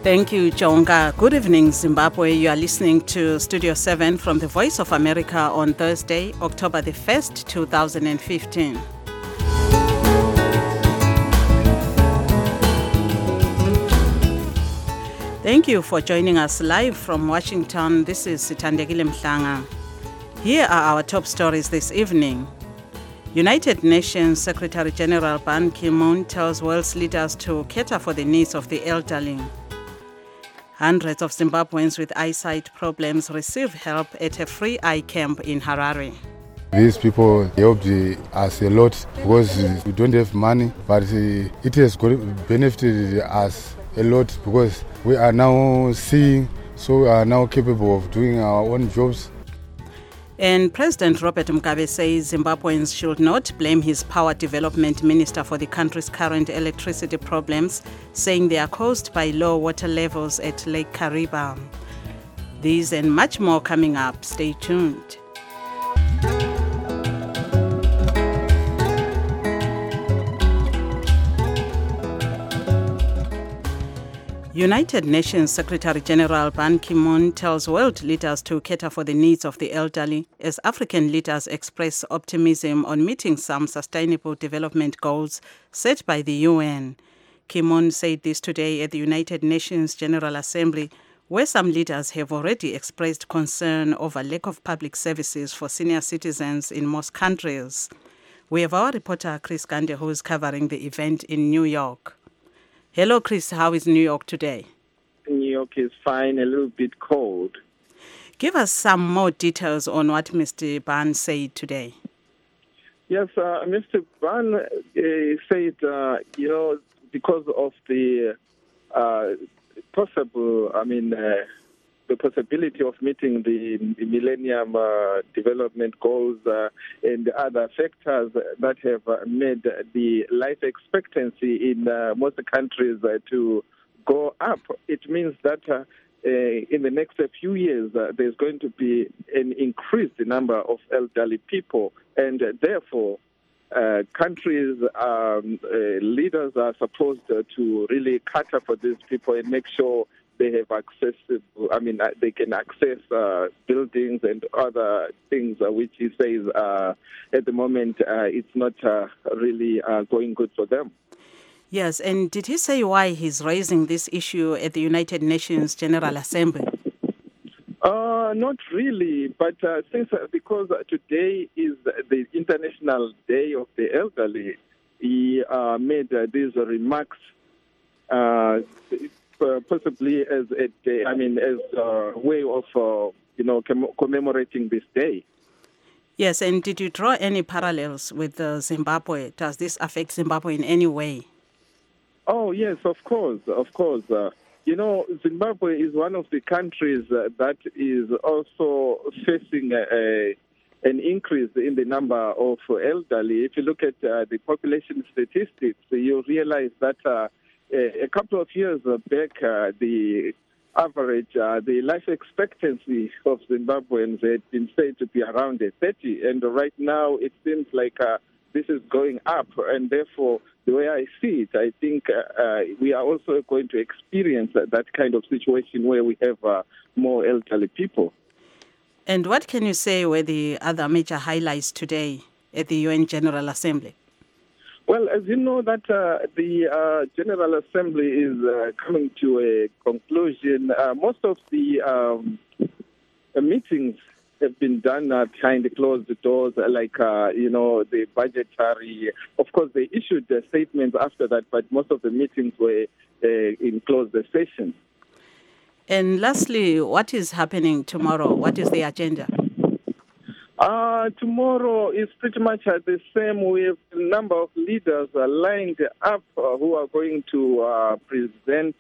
Thank you, Jonga. Good evening, Zimbabwe. You are listening to Studio 7 from the Voice of America on Thursday, October the 1st, 2015. Thank you for joining us live from Washington. This is Sithandekile Mhlanga. Here are our top stories this evening. United Nations Secretary General Ban Ki-moon tells world's leaders to cater for the needs of the elderly. Hundreds of Zimbabweans with eyesight problems receive help at a free eye camp in Harare. These people helped us a lot because we don't have money, but it has benefited us a lot because we are now seeing, so we are now capable of doing our own jobs. And President Robert Mugabe says Zimbabweans should not blame his power development minister for the country's current electricity problems, saying they are caused by low water levels at Lake Kariba. These and much more coming up. Stay tuned. United Nations Secretary General Ban Ki-moon tells world leaders to cater for the needs of the elderly as African leaders express optimism on meeting some sustainable development goals set by the UN. Ki-moon said this today at the United Nations General Assembly, where some leaders have already expressed concern over lack of public services for senior citizens in most countries. We have our reporter Chris Gande, who is covering the event in New York. Hello, Chris. How is New York today? New York is fine, a little bit cold. Give us some more details on what Mr. Ban said today. Yes, Mr. Ban said, because of the the possibility of meeting the Millennium Development Goals and other factors that have made the life expectancy in most countries to go up. It means that in the next few years, there's going to be an increased number of elderly people, and therefore, countries, leaders are supposed to really cater for these people and make sure they have access to, they can access buildings and other things, which he says at the moment it's not really going good for them. Yes, and did he say why he's raising this issue at the United Nations General Assembly? Not really, but because today is the International Day of the Elderly, he made these remarks possibly as a day, as a way of commemorating this day. Yes, and did you draw any parallels with Zimbabwe? Does this affect Zimbabwe in any way? Oh yes, of course. Zimbabwe is one of the countries that is also facing an increase in the number of elderly. If you look at the population statistics, you realize that a couple of years back, the average, the life expectancy of Zimbabweans had been said to be around 30, and right now it seems like this is going up, and therefore, the way I see it, I think we are also going to experience that kind of situation where we have more elderly people. And what can you say were the other major highlights today at the UN General Assembly? Well, as you know, that the General Assembly is coming to a conclusion. Most of the meetings have been done behind the closed doors, like, the budgetary. Of course, they issued the statements after that, but most of the meetings were in closed sessions. And lastly, what is happening tomorrow? What is the agenda? Tomorrow is pretty much the same. We have a number of leaders lined up who are going to present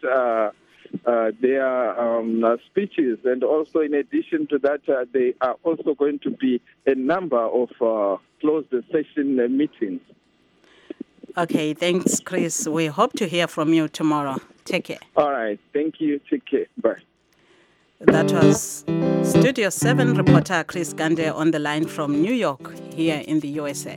their speeches. And also, in addition to that, there are also going to be a number of closed session meetings. Okay, thanks, Chris. We hope to hear from you tomorrow. Take care. All right. Thank you. Take care. Bye. That was Studio 7 reporter Chris Gande on the line from New York, here in the USA.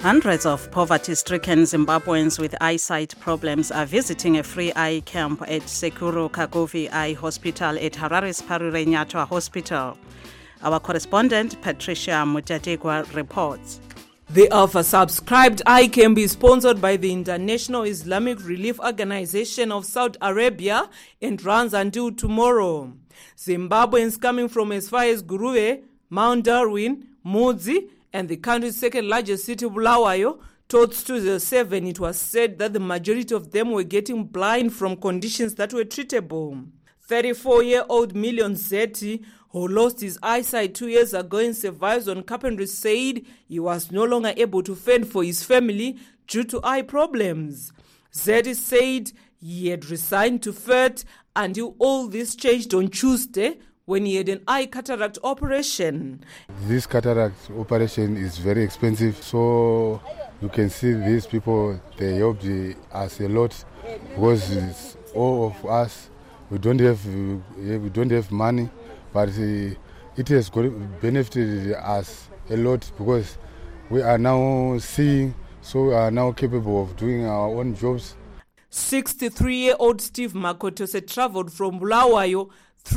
Hundreds of poverty-stricken Zimbabweans with eyesight problems are visiting a free eye camp at Sekuru Kaguvi Eye Hospital at Harare's Parure Nyatwa Hospital. Our correspondent Patricia Mutategwa reports. The oversubscribed eye camp is sponsored by the International Islamic Relief Organization of Saudi Arabia and runs until tomorrow. Zimbabweans coming from as far as Guruwe, Mount Darwin, Mudzi, and the country's second largest city, Bulawayo, told Studio 7 it was said that the majority of them were getting blind from conditions that were treatable. 34-year-old Million Zeti, who lost his eyesight 2 years ago and survives on carpentry, said he was no longer able to fend for his family due to eye problems. Zeti said he had resigned to FERT until all this changed on Tuesday when he had an eye cataract operation. This cataract operation is very expensive, so you can see these people, they helped us a lot because it's all of us, we don't have money, but it has benefited us a lot because we are now seeing, so we are now capable of doing our own jobs. 63-year-old Steve Makotose traveled from Bulawayo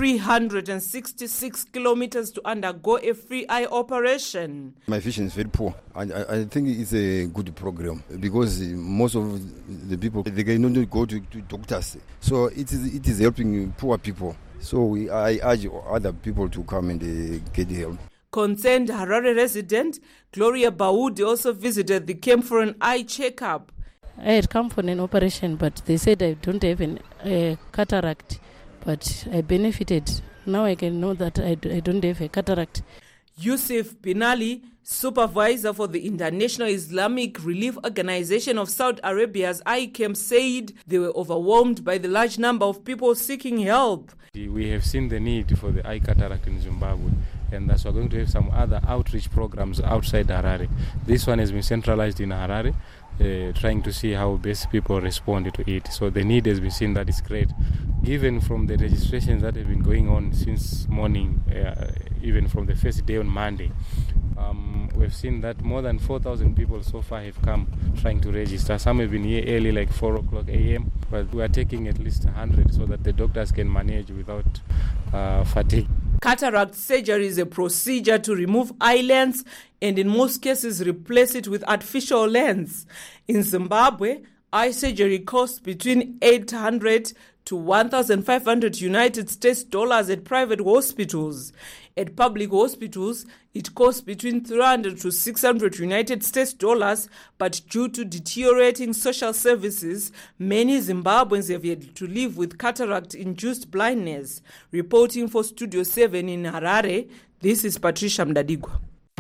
366 kilometers to undergo a free eye operation. My vision is very poor. I think it's a good program because most of the people, they cannot go to doctors. So it is helping poor people. So I urge other people to come and get help. Concerned Harare resident Gloria Baudi also visited the camp for an eye checkup. I had come for an operation, but they said I don't have a cataract. But I benefited. Now I can know that I don't have a cataract. Yusuf Binali, supervisor for the International Islamic Relief Organization of Saudi Arabia's eye camp, said they were overwhelmed by the large number of people seeking help. We have seen the need for the eye cataract in Zimbabwe, and thus we're going to have some other outreach programs outside Harare. This one has been centralized in Harare, trying to see how best people respond to it. So the need has been seen, that is great. Given from the registrations that have been going on since morning, even from the first day on Monday, we've seen that more than 4,000 people so far have come trying to register. Some have been here early, like 4 o'clock a.m., but we are taking at least 100 so that the doctors can manage without fatigue. Cataract surgery is a procedure to remove eye lens and in most cases replace it with artificial lens. In Zimbabwe, eye surgery costs between 800 to 1,500 United States dollars at private hospitals. At public hospitals, it costs between 300 to 600 United States dollars, but due to deteriorating social services, many Zimbabweans have had to live with cataract-induced blindness. Reporting for Studio 7 in Harare, this is Patricia Mdadigwa.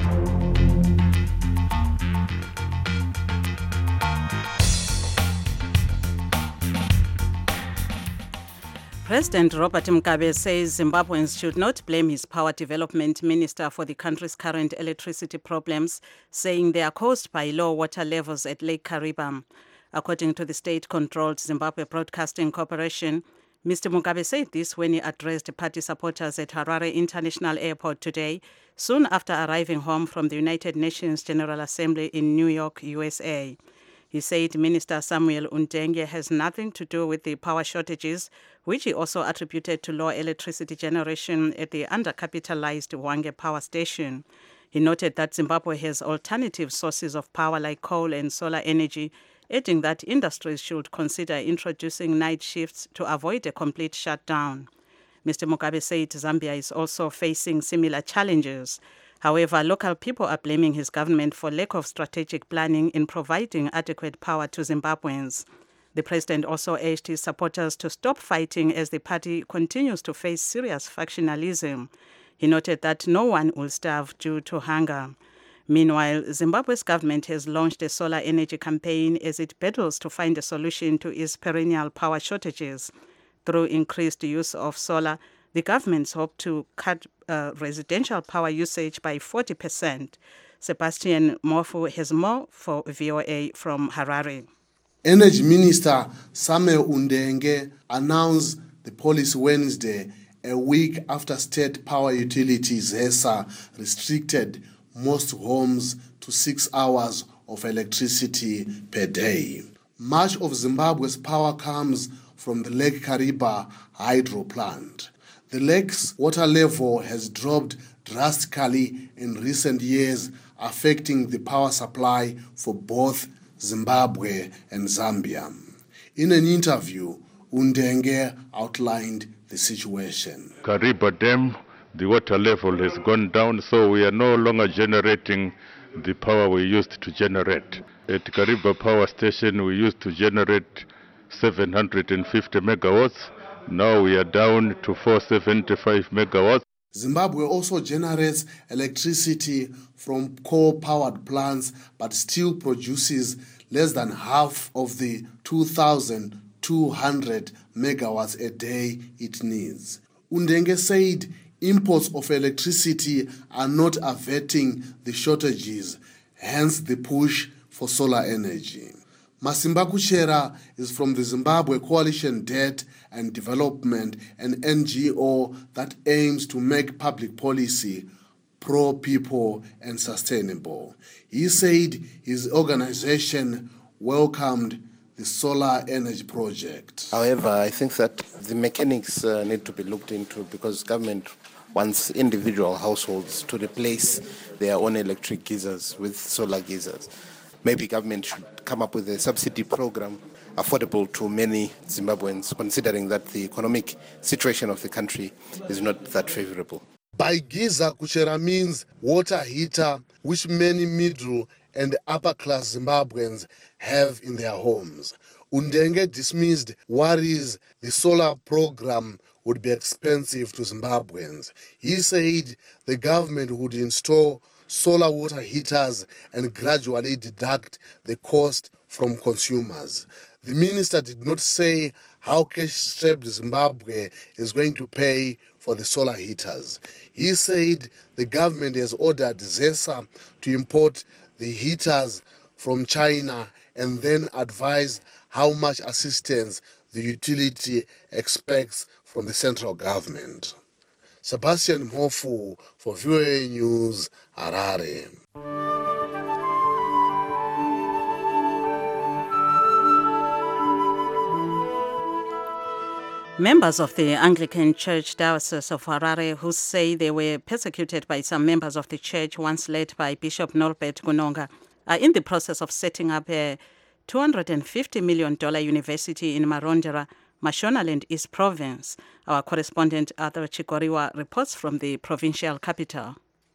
President Robert Mugabe says Zimbabweans should not blame his power development minister for the country's current electricity problems, saying they are caused by low water levels at Lake Kariba. According to the state-controlled Zimbabwe Broadcasting Corporation, Mr. Mugabe said this when he addressed party supporters at Harare International Airport today, soon after arriving home from the United Nations General Assembly in New York, USA. He said Minister Samuel Undenge has nothing to do with the power shortages, which he also attributed to low electricity generation at the undercapitalized Hwange power station. He noted that Zimbabwe has alternative sources of power like coal and solar energy, adding that industries should consider introducing night shifts to avoid a complete shutdown. Mr. Mugabe said Zambia is also facing similar challenges. However, local people are blaming his government for lack of strategic planning in providing adequate power to Zimbabweans. The president also urged his supporters to stop fighting as the party continues to face serious factionalism. He noted that no one will starve due to hunger. Meanwhile, Zimbabwe's government has launched a solar energy campaign as it battles to find a solution to its perennial power shortages. Through increased use of solar, the governments hope to cut residential power usage by 40%. Sebastian Mofu has more for VOA from Harare. Energy Minister Samuel Undenge announced the policy Wednesday, a week after state power utilities HESA restricted most homes to 6 hours of electricity per day. Much of Zimbabwe's power comes from the Lake Kariba hydro plant. The lake's water level has dropped drastically in recent years, affecting the power supply for both Zimbabwe and Zambia. In an interview, Undenge outlined the situation. Kariba Dam, the water level has gone down, so we are no longer generating the power we used to generate. At Kariba Power Station, we used to generate 750 megawatts. Now we are down to 475 megawatts. Zimbabwe also generates electricity from coal-powered plants, but still produces less than half of the 2,200 megawatts a day it needs. Undenge said imports of electricity are not averting the shortages, hence the push for solar energy. Masimba Kuchera is from the Zimbabwe Coalition Debt and Development, an NGO that aims to make public policy pro-people and sustainable. He said his organization welcomed the solar energy project. However, I think that the mechanics need to be looked into, because government wants individual households to replace their own electric geysers with solar geysers. Maybe government should come up with a subsidy program affordable to many Zimbabweans, considering that the economic situation of the country is not that favorable. By geyser, Kuchera means water heater, which many middle and upper class Zimbabweans have in their homes. Undenge dismissed worries the solar program would be expensive to Zimbabweans. He said the government would install solar water heaters and gradually deduct the cost from consumers. The minister did not say how cash-strapped Zimbabwe is going to pay for the solar heaters. He said the government has ordered ZESA to import the heaters from China and then advise how much assistance the utility expects from the central government. Sebastian Mofu for VOA News, Harare. Members of the Anglican Church Diocese of Harare, who say they were persecuted by some members of the church once led by Bishop Norbert Gunonga, are in the process of setting up a $250 million university in Marondera, Mashonaland East Province. Our correspondent Arthur Chikoriwa reports from the provincial capital.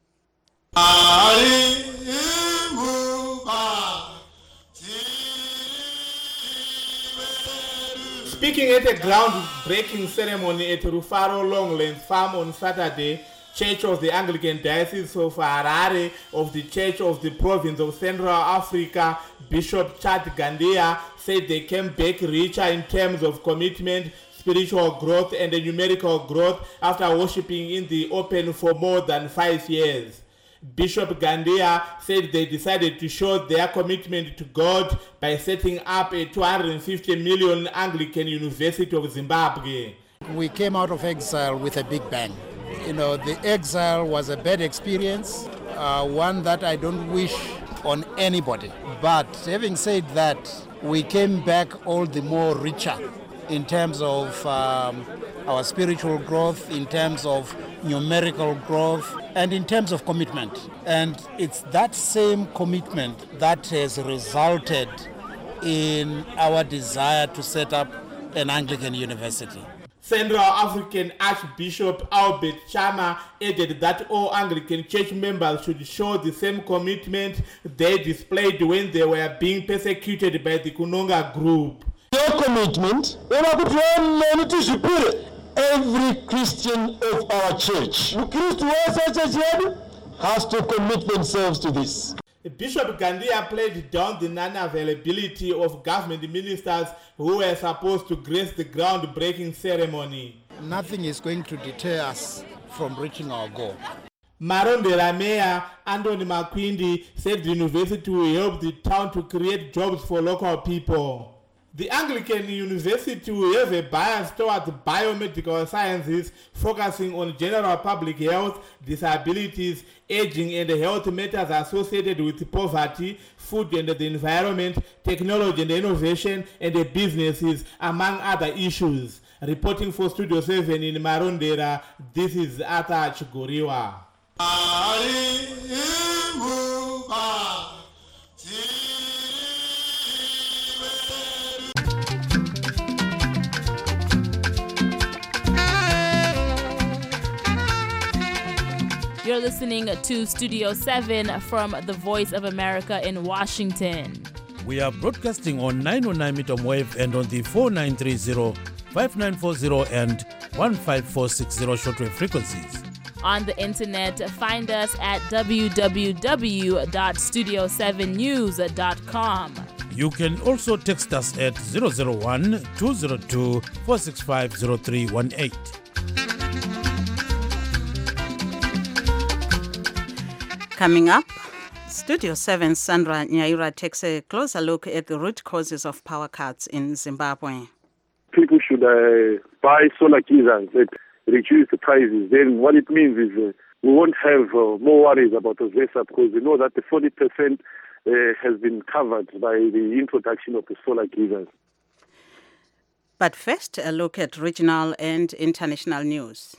Speaking at a ground-breaking ceremony at Rufaro Longlands Farm on Saturday, Church of the Anglican Diocese of Harare of the Church of the Province of Central Africa, Bishop Chad Gandia, said they came back richer in terms of commitment, spiritual growth and numerical growth after worshipping in the open for more than 5 years. Bishop Gandia said they decided to show their commitment to God by setting up a 250 million Anglican University of Zimbabwe. We came out of exile with a big bang. You know, the exile was a bad experience, one that I don't wish on anybody. But having said that, we came back all the more richer in terms of our spiritual growth, in terms of numerical growth, and in terms of commitment. And it's that same commitment that has resulted in our desire to set up an Anglican university. Central African Archbishop Albert Chama added that all Anglican church members should show the same commitment they displayed when they were being persecuted by the Kunonga group. Your commitment, every Christian of our church has to commit themselves to this. Bishop Gandia played down the non-availability of government ministers who were supposed to grace the groundbreaking ceremony. Nothing is going to deter us from reaching our goal. Marondera Mayor Anthony Makwindi said the university will help the town to create jobs for local people. The Anglican University will have a bias towards biomedical sciences, focusing on general public health, disabilities, aging, and health matters associated with poverty, food and the environment, technology and innovation, and the businesses, among other issues. Reporting for Studio 7 in Marondera, this is Arthur Chigoriwa. You're listening to Studio 7 from the Voice of America in Washington. We are broadcasting on 909 meter wave and on the 4930, 5940 and 15460 shortwave frequencies. On the internet, find us at www.studio7news.com. You can also text us at 001-202-465-0318. Coming up, Studio 7's Sandra Nyaira takes a closer look at the root causes of power cuts in Zimbabwe. People should buy solar geysers that reduce the prices. Then what it means is we won't have more worries about Ozesa, because we know that the 40% has been covered by the introduction of the solar geysers. But first, a look at regional and international news.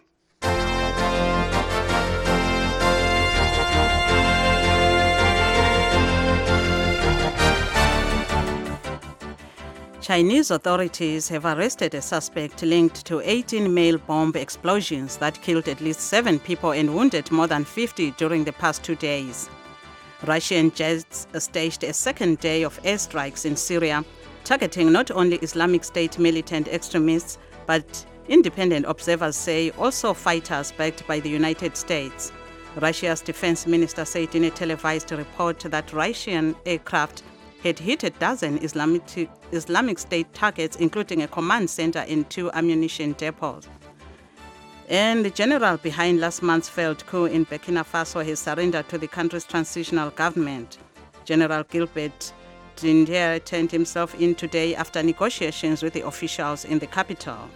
Chinese authorities have arrested a suspect linked to 18 mail bomb explosions that killed at least 7 people and wounded more than 50 during the past 2 days. Russian jets staged a second day of airstrikes in Syria, targeting not only Islamic State militant extremists, but independent observers say also fighters backed by the United States. Russia's defense minister said in a televised report that Russian aircraft had hit a dozen Islamic State targets, including a command center and 2 ammunition depots. And the general behind last month's failed coup in Burkina Faso has surrendered to the country's transitional government. General Gilbert Diendere turned himself in today after negotiations with the officials in the capital.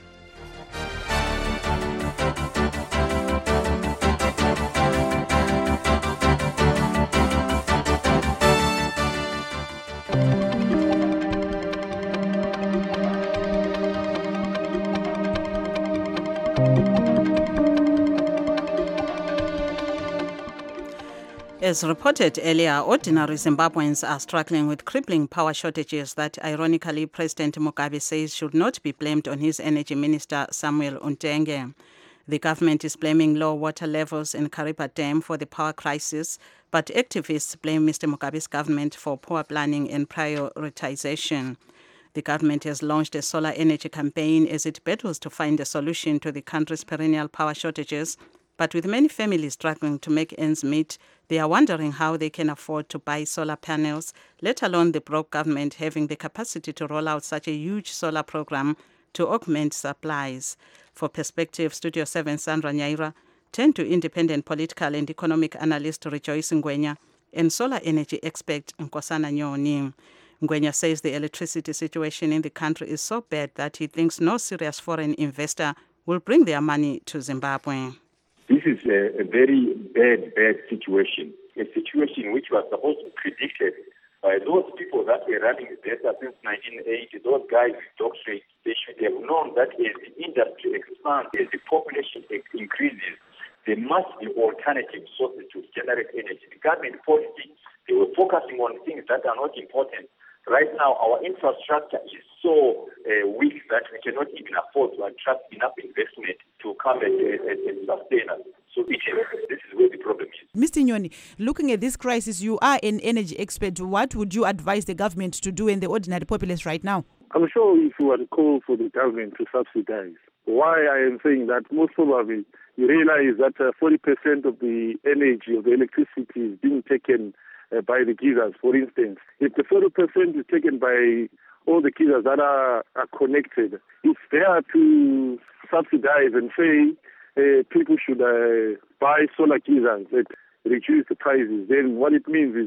As reported earlier, ordinary Zimbabweans are struggling with crippling power shortages that, ironically, President Mugabe says should not be blamed on his energy minister, Samuel Untenge. The government is blaming low water levels in Kariba Dam for the power crisis, but activists blame Mr. Mugabe's government for poor planning and prioritization. The government has launched a solar energy campaign as it battles to find a solution to the country's perennial power shortages, but with many families struggling to make ends meet, they are wondering how they can afford to buy solar panels, let alone the broke government having the capacity to roll out such a huge solar program to augment supplies. For Perspective, Studio 7 Sandra Nyaira turned to independent political and economic analyst Rejoice Ngwenya and solar energy expert Nkosana Nyoni. Ngwenya says the electricity situation in the country is so bad that he thinks no serious foreign investor will bring their money to Zimbabwe. This is a very bad situation, a situation which was supposed to be predicted by those people that were running the data since 1980, those guys with doctorates. They should have known that as the industry expands, as the population increases, there must be alternative sources to generate energy. The government policy, they were focusing on things that are not important. Right now, our infrastructure is so weak that we cannot even afford to attract enough investment to come and sustain us. So this is where the problem is. Mr. Nyoni, looking at this crisis, you are an energy expert. What would you advise the government to do and the ordinary populace right now? I'm sure if you were to call for the government to subsidize, why I am saying that most probably you realize that 40% of the energy of the electricity is being taken by the geysers, for instance. If the 40% is taken by all the geysers that are connected, if they are to subsidize and say people should buy solar geysers that reduce the prices, then what it means is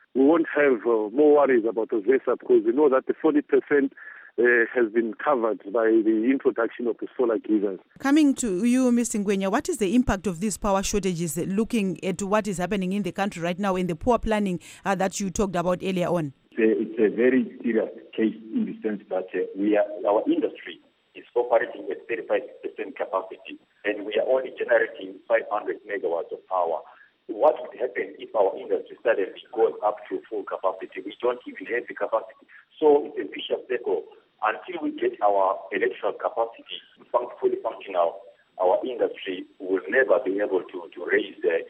we won't have more worries about the ZESA, because we know that the 40% has been covered by the introduction of the solar geysers. Coming to you, Mr. Ngwenya, what is the impact of these power shortages, looking at what is happening in the country right now and the poor planning that you talked about earlier on? It's a very serious case in the sense that our industry is operating at 35% capacity, and we are only generating 500 megawatts of power. What would happen if our industry suddenly goes up to full capacity? We don't even have the capacity. So it's a vicious circle. Until we get our electrical capacity fully functional, our industry will never be able to raise the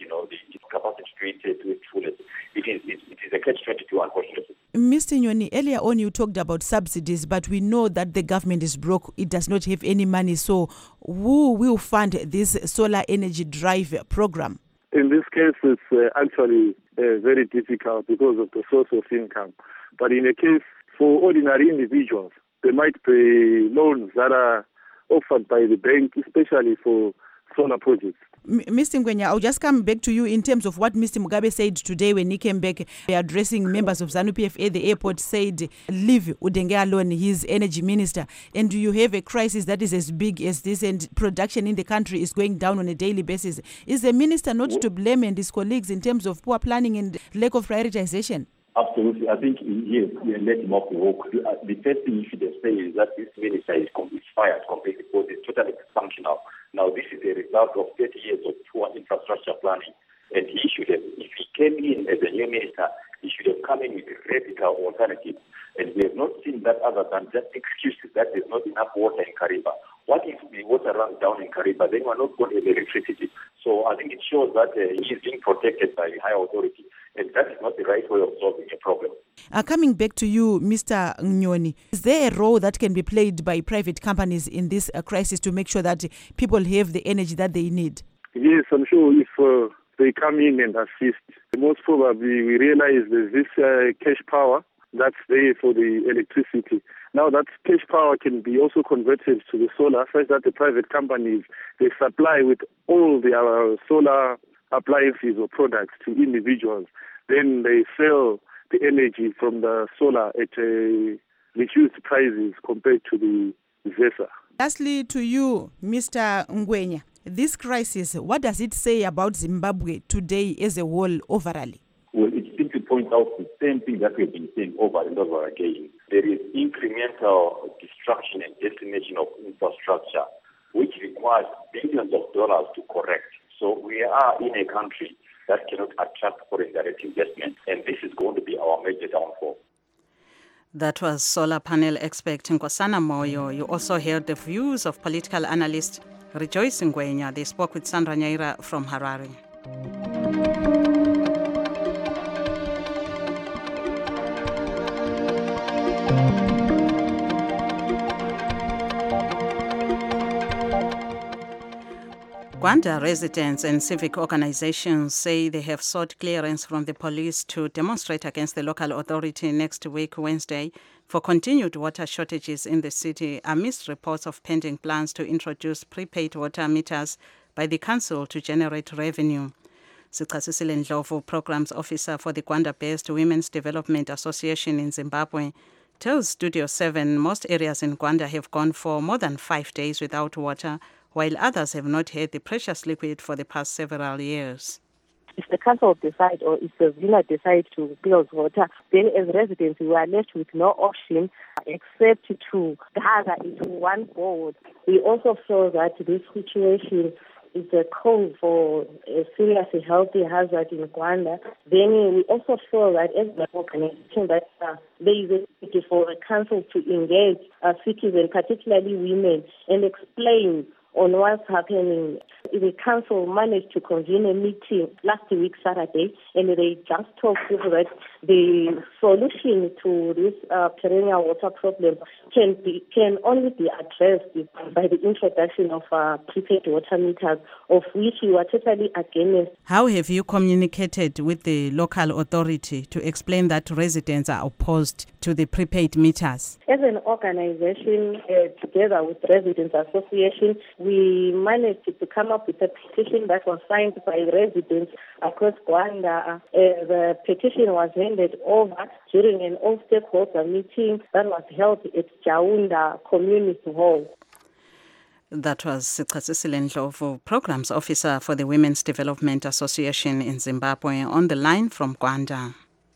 capacity to its fullest. It is a catch-22, unfortunately. Mr. Nyoni, earlier on you talked about subsidies, but we know that the government is broke. It does not have any money. So who will fund this solar energy drive program? In this case, it's actually very difficult because of the source of income. But in a case for ordinary individuals, there might be loans that are offered by the bank, especially for solar projects. Mr. Ngwenya, I'll just come back to you in terms of what Mr. Mugabe said today when he came back addressing members of ZANU-PF at the airport, said, leave Udenge alone, he's energy minister. And do you have a crisis that is as big as this, and production in the country is going down on a daily basis? Is the minister not to blame and his colleagues in terms of poor planning and lack of prioritization? Absolutely. I think yes, we let him off the hook. The first thing you should say is that this minister is fired completely because it's totally dysfunctional. Now, this is a result of 30 years of poor infrastructure planning. And he should have, if he came in as a new minister, he should have come in with a radical alternative. And we have not seen that other than just excuses that there's not enough water in Kariba. What if the water runs down in Kariba? Then we're not going to have electricity. So I think it shows that he is being protected by the higher authority. And that is not the right way of solving a problem. Coming back to you, Mr. Nyoni, is there a role that can be played by private companies in this crisis to make sure that people have the energy that they need? Yes, I'm sure if they come in and assist, most probably we realize there's this cash power that's there for the electricity. Now that cash power can be also converted to the solar, such that the private companies, they supply with all their solar appliances or products to individuals. Then they sell the energy from the solar at reduced prices compared to the ZESA. Lastly, to you, Mr. Ngwenya, this crisis, what does it say about Zimbabwe today as a whole overall? Well, it simply points out the same thing that we've been saying over and over again. There is incremental destruction and decimation of infrastructure, which requires billions of dollars to correct. So we are in a country that cannot attract foreign direct investment, and this is going to be our major downfall. That was solar panel expert Nkosana Moyo. You also heard the views of political analyst Rejoice Ngwenya. They spoke with Sandra Nyaira from Harare. Gwanda residents and civic organizations say they have sought clearance from the police to demonstrate against the local authority next week, Wednesday, for continued water shortages in the city amidst reports of pending plans to introduce prepaid water meters by the council to generate revenue. Sichasisile Ndlovu, Programs Officer for the Gwanda-based Women's Development Association in Zimbabwe, tells Studio 7 most areas in Gwanda have gone for more than 5 days without water, while others have not had the precious liquid for the past several years. If the council decide or if the villa decide to build water, then as residents we are left with no option except to gather into one board. We also feel that this situation is a cause for a serious health hazard in Gwanda. Then we also feel that as an organization that there is a need for the council to engage citizens, particularly women, and explain on what's happening. The council managed to convene a meeting last week, Saturday, and they just told people that the solution to this perennial water problem can only be addressed by the introduction of prepaid water meters, of which we were totally against. How have you communicated with the local authority to explain that residents are opposed to the prepaid meters? As an organization, together with Residents Association, we managed to come up with a petition that was signed by residents across Gwanda. The petition was handed over during an all-stakeholder meeting that was held at Jaunda Community Hall. That was Sichasisile Ndlovu, Programs Officer for the Women's Development Association in Zimbabwe, on the line from Gwanda.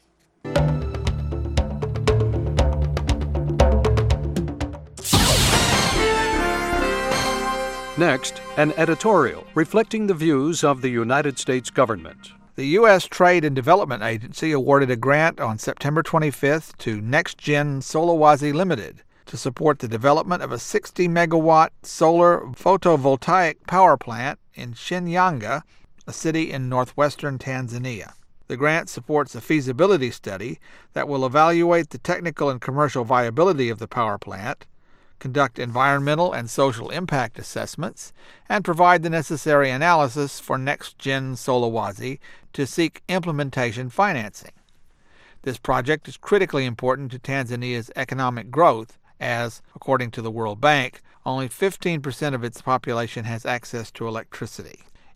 Next, an editorial reflecting the views of the United States government. The U.S. Trade and Development Agency awarded a grant on September 25th to NextGen Solwazi Limited to support the development of a 60-megawatt solar photovoltaic power plant in Shinyanga, a city in northwestern Tanzania. The grant supports a feasibility study that will evaluate the technical and commercial viability of the power plant, conduct environmental and social impact assessments, and provide the necessary analysis for NextGen Solwazi to seek implementation financing. This project is critically important to Tanzania's economic growth, as, according to the World Bank, only 15% of its population has access to electricity.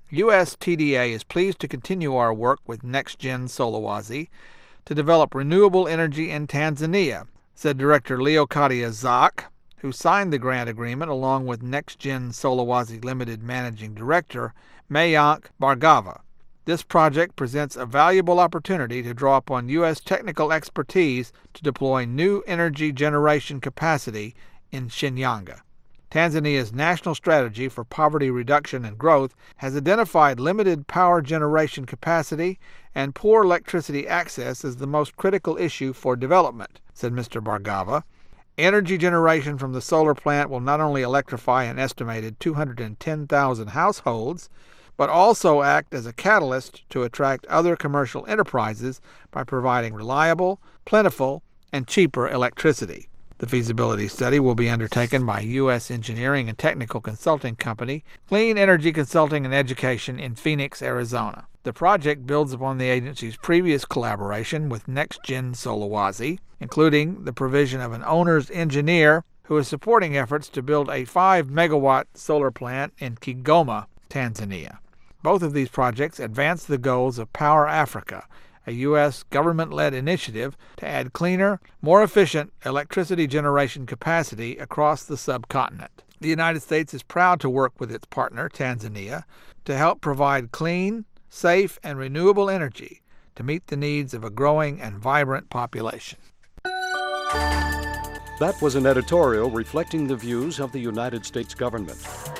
USTDA is pleased to continue our work with NextGen Solwazi to develop renewable energy in Tanzania, said Director Leocadia Zak, who signed the grant agreement along with NextGen Solwazi Limited Managing Director Mayank Bhargava. This project presents a valuable opportunity to draw upon U.S. technical expertise to deploy new energy generation capacity in Shinyanga. Tanzania's national strategy for poverty reduction and growth has identified limited power generation capacity and poor electricity access as the most critical issue for development, said Mr. Bhargava. Energy generation from the solar plant will not only electrify an estimated 210,000 households, but also act as a catalyst to attract other commercial enterprises by providing reliable, plentiful, and cheaper electricity. The feasibility study will be undertaken by U.S. engineering and technical consulting company Clean Energy Consulting and Education in Phoenix, Arizona. The project builds upon the agency's previous collaboration with NextGen Solwazi, including the provision of an owner's engineer who is supporting efforts to build a 5-megawatt solar plant in Kigoma, Tanzania. Both of these projects advance the goals of Power Africa, a U.S. government-led initiative to add cleaner, more efficient electricity generation capacity across the subcontinent. The United States is proud to work with its partner, Tanzania, to help provide clean, safe, and renewable energy to meet the needs of a growing and vibrant population. That was an editorial reflecting the views of the United States government.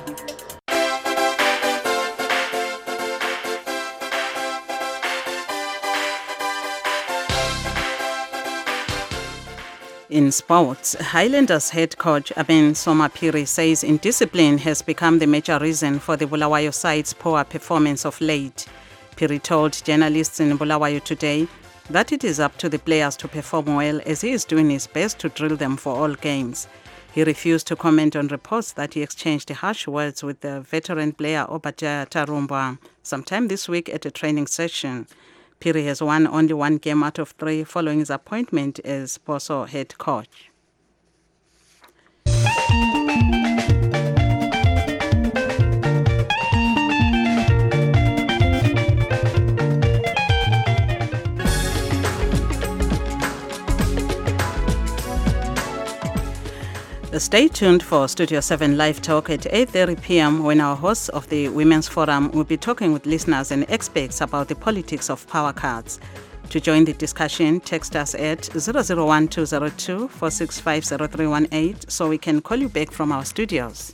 In sports, Highlanders head coach Aben Somapiri says indiscipline has become the major reason for the Bulawayo side's poor performance of late. Piri told journalists in Bulawayo today that it is up to the players to perform well, as he is doing his best to drill them for all games. He refused to comment on reports that he exchanged harsh words with the veteran player Obajaya Tarumba sometime this week at a training session. Piri has won only 1 game out of 3 following his appointment as Boso head coach. Stay tuned for Studio 7 Live Talk at 8:30 p.m. when our hosts of the Women's Forum will be talking with listeners and experts about the politics of power cuts. To join the discussion, text us at 001-202 4650318 so we can call you back from our studios.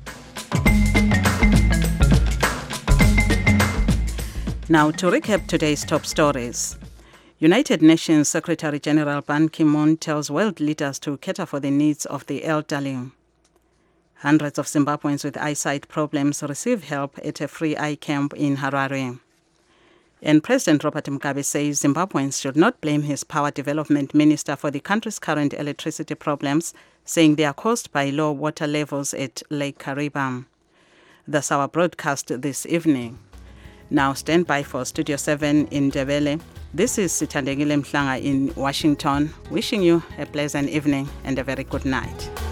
Now to recap today's top stories. United Nations Secretary-General Ban Ki-moon tells world leaders to cater for the needs of the elderly. Hundreds of Zimbabweans with eyesight problems receive help at a free eye camp in Harare. And President Robert Mugabe says Zimbabweans should not blame his power development minister for the country's current electricity problems, saying they are caused by low water levels at Lake Kariba. That's our broadcast this evening. Now stand by for Studio 7 in Ndebele. This is Sithandegile Mhlanga in Washington, wishing you a pleasant evening and a very good night.